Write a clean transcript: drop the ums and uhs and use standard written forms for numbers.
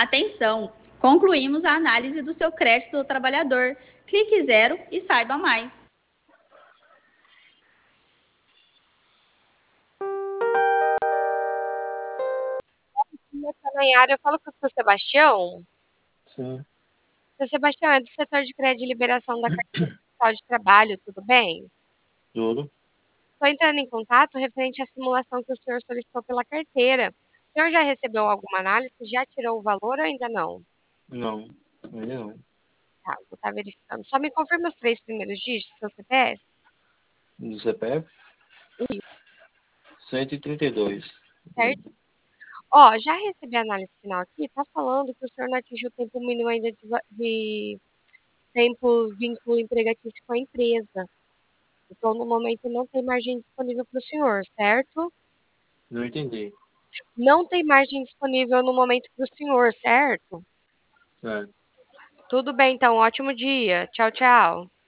Atenção! Concluímos a análise do seu crédito do trabalhador. Clique zero e saiba mais. Eu falo com o seu Sebastião. Sim, Seu Sebastião, é do setor de crédito e liberação da carteira Fiscal de Trabalho, tudo bem? tudo. Estou entrando em contato referente à simulação que o senhor solicitou pela carteira. O senhor já recebeu alguma análise? Já tirou o valor ou ainda não? Não, ainda não. Tá, vou estar verificando. Só me confirma os 3 primeiros dígitos do seu CPF? Do CPF? 132. Certo? Ó, já recebi a análise final aqui, tá falando que o senhor não atingiu o tempo mínimo ainda de tempo vínculo empregatício com a empresa. Então, no momento, não tem margem disponível para o senhor, certo? Não entendi. Não tem margem disponível no momento para o senhor, certo? Certo. Tudo bem, então. Ótimo dia. Tchau, tchau.